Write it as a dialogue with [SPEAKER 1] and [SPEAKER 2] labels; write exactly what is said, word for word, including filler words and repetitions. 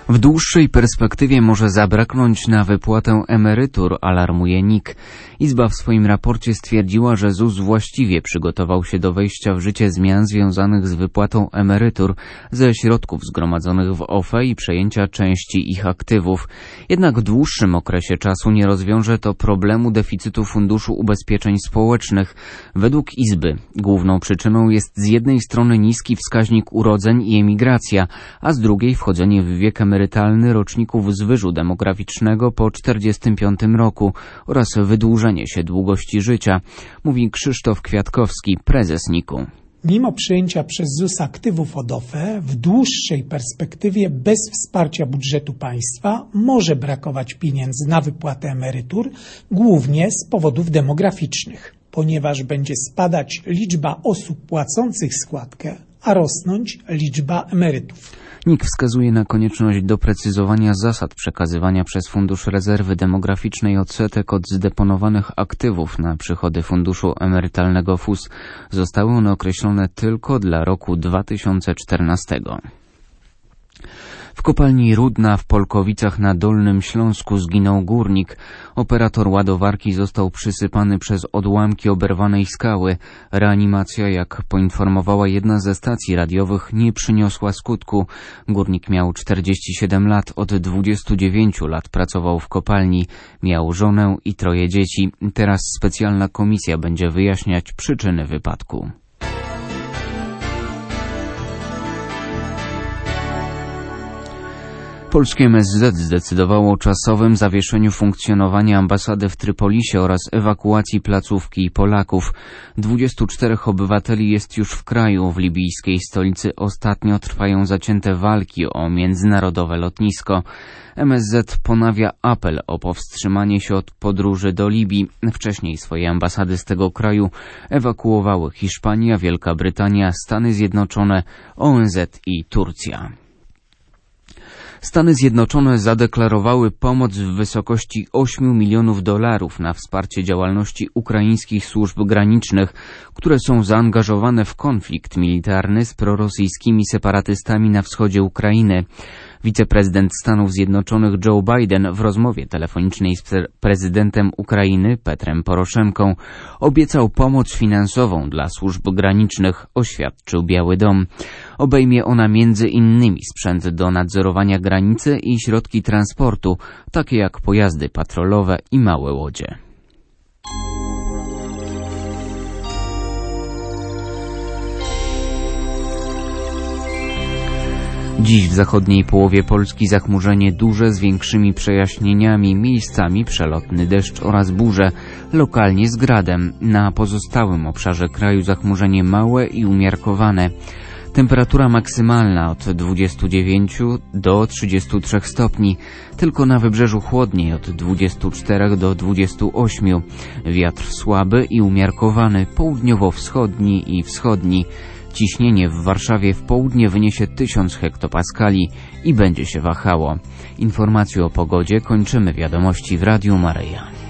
[SPEAKER 1] W dłuższej perspektywie może zabraknąć na wypłatę emerytur, alarmuje N I K. Izba w swoim raporcie stwierdziła, że Z U S właściwie przygotował się do wejścia w życie zmian związanych z wypłatą emerytur ze środków zgromadzonych w O F E i przejęcia części ich aktywów. Jednak w dłuższym okresie czasu nie rozwiąże to problemu deficytu Funduszu Ubezpieczeń Społecznych. Według Izby główną przyczyną jest z jednej strony niski wskaźnik urodzeń i emigracja, a z drugiej wchodzenie w wiek emerytalny roczników z wyżu demograficznego po czterdziestym piątym roku oraz wydłużenie się długości życia, mówi Krzysztof Kwiatkowski, prezes N I K-u.
[SPEAKER 2] Mimo przyjęcia przez Z U S aktywów od O F E, w dłuższej perspektywie bez wsparcia budżetu państwa może brakować pieniędzy na wypłatę emerytur, głównie z powodów demograficznych, ponieważ będzie spadać liczba osób płacących składkę, a rosnąć liczba emerytów.
[SPEAKER 1] N I K wskazuje na konieczność doprecyzowania zasad przekazywania przez Fundusz Rezerwy Demograficznej odsetek od zdeponowanych aktywów na przychody Funduszu Emerytalnego F U S. Zostały one określone tylko dla roku dwa tysiące czternastego. W kopalni Rudna w Polkowicach na Dolnym Śląsku zginął górnik. Operator ładowarki został przysypany przez odłamki oberwanej skały. Reanimacja, jak poinformowała jedna ze stacji radiowych, nie przyniosła skutku. Górnik miał czterdzieści siedem lat, od dwudziestu dziewięciu lat pracował w kopalni. Miał żonę i troje dzieci. Teraz specjalna komisja będzie wyjaśniać przyczyny wypadku. Polskie M S Z zdecydowało o czasowym zawieszeniu funkcjonowania ambasady w Trypolisie oraz ewakuacji placówki i Polaków. dwudziestu czterech obywateli jest już w kraju. W libijskiej stolicy ostatnio trwają zacięte walki o międzynarodowe lotnisko. M S Z ponawia apel o powstrzymanie się od podróży do Libii. Wcześniej swoje ambasady z tego kraju ewakuowały Hiszpania, Wielka Brytania, Stany Zjednoczone, O N Z i Turcja. Stany Zjednoczone zadeklarowały pomoc w wysokości ośmiu milionów dolarów na wsparcie działalności ukraińskich służb granicznych, które są zaangażowane w konflikt militarny z prorosyjskimi separatystami na wschodzie Ukrainy. Wiceprezydent Stanów Zjednoczonych Joe Biden w rozmowie telefonicznej z prezydentem Ukrainy Petrem Poroszenką obiecał pomoc finansową dla służb granicznych, oświadczył Biały Dom. Obejmie ona między innymi sprzęt do nadzorowania granicy i środki transportu, takie jak pojazdy patrolowe i małe łodzie. Dziś w zachodniej połowie Polski zachmurzenie duże z większymi przejaśnieniami, miejscami przelotny deszcz oraz burze, lokalnie z gradem. Na pozostałym obszarze kraju zachmurzenie małe i umiarkowane. Temperatura maksymalna od dwudziestu dziewięciu do trzydziestu trzech stopni, tylko na wybrzeżu chłodniej od dwudziestu czterech do dwudziestu ośmiu. Wiatr słaby i umiarkowany, południowo-wschodni i wschodni. Ciśnienie w Warszawie w południe wyniesie tysiąc hektopaskali i będzie się wahało. Informacje o pogodzie kończymy wiadomości w Radiu Maryja.